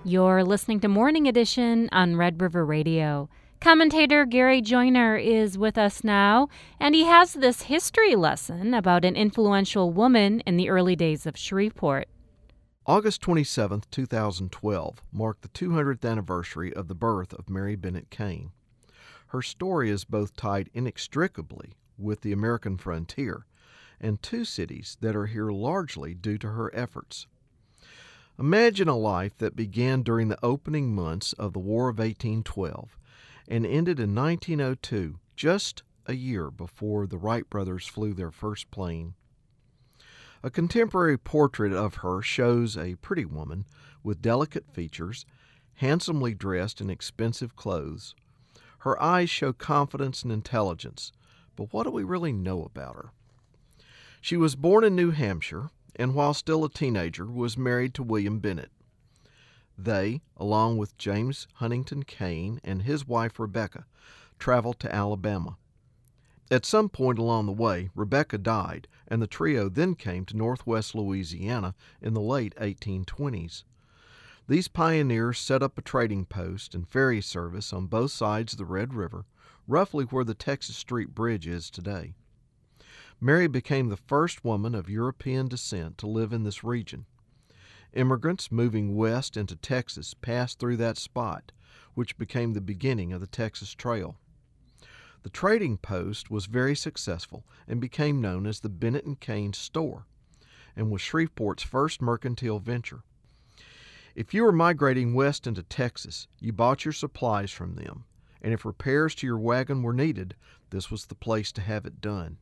You're listening to Morning Edition on Red River Radio. Commentator Gary Joyner is with us now, and he has this history lesson about an influential woman in the early days of Shreveport. August 27, 2012, marked the 200th anniversary of the birth of Mary Bennett Kane. Her story is both tied inextricably with the American frontier and two cities that are here largely due to her efforts. Imagine a life that began during the opening months of the War of 1812 and ended in 1902, just a year before the Wright brothers flew their first plane. A contemporary portrait of her shows a pretty woman with delicate features, handsomely dressed in expensive clothes. Her eyes show confidence and intelligence, but what do we really know about her? She was born in New Hampshire, and while still a teenager, was married to William Bennett. They, along with James Huntington Kane and his wife Rebecca, traveled to Alabama. At some point along the way, Rebecca died, and the trio then came to northwest Louisiana in the late 1820s. These pioneers set up a trading post and ferry service on both sides of the Red River, roughly where the Texas Street Bridge is today. Mary became the first woman of European descent to live in this region. Immigrants moving west into Texas passed through that spot, which became the beginning of the Texas Trail. The trading post was very successful and became known as the Bennett and Kane Store, and was Shreveport's first mercantile venture. If you were migrating west into Texas, you bought your supplies from them, and if repairs to your wagon were needed, this was the place to have it done.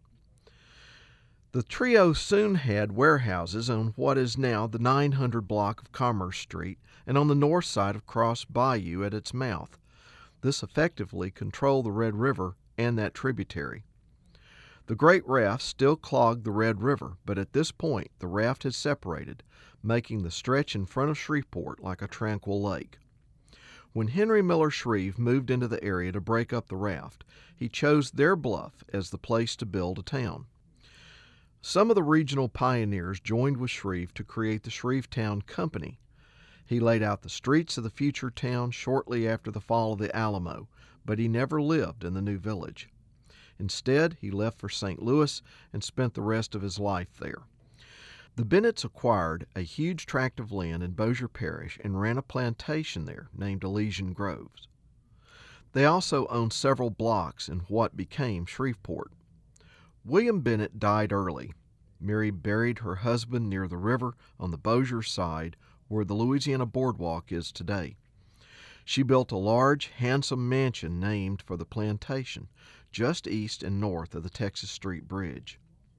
The trio soon had warehouses on what is now the 900 block of Commerce Street and on the north side of Cross Bayou at its mouth. This effectively controlled the Red River and that tributary. The great raft still clogged the Red River, but at this point the raft had separated, making the stretch in front of Shreveport like a tranquil lake. When Henry Miller Shreve moved into the area to break up the raft, he chose their bluff as the place to build a town. Some of the regional pioneers joined with Shreve to create the Shrevetown Company. He laid out the streets of the future town shortly after the fall of the Alamo, but he never lived in the new village. Instead, he left for St. Louis and spent the rest of his life there. The Bennetts acquired a huge tract of land in Bossier Parish and ran a plantation there named Elysian Groves. They also owned several blocks in what became Shreveport. William Bennett died early. Mary buried her husband near the river on the Bossier side where the Louisiana Boardwalk is today. She built a large, handsome mansion named for the plantation, just east and north of the Texas Street Bridge.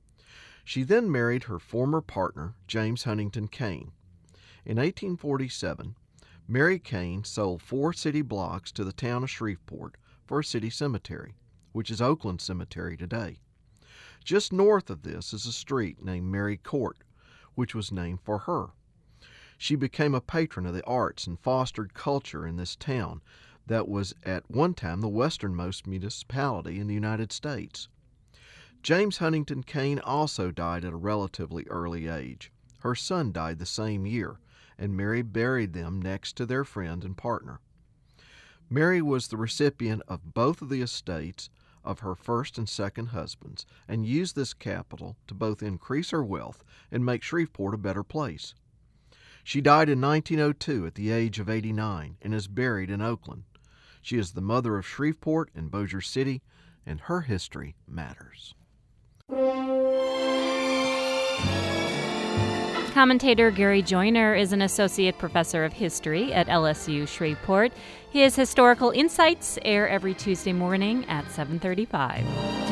She then married her former partner, James Huntington Kane. In 1847, Mary Kane sold 4 city blocks to the town of Shreveport for a city cemetery, which is Oakland Cemetery today. Just north of this is a street named Mary Court, which was named for her. She became a patron of the arts and fostered culture in this town that was at one time the westernmost municipality in the United States. James Huntington Kane also died at a relatively early age. Her son died the same year, and Mary buried them next to their friend and partner. Mary was the recipient of both of the estates of her first and second husbands, and used this capital to both increase her wealth and make Shreveport a better place. She died in 1902 at the age of 89 and is buried in Oakland. She is the mother of Shreveport and Bossier City, and her history matters. Commentator Gary Joyner is an associate professor of history at LSU Shreveport. His historical insights air every Tuesday morning at 7:35.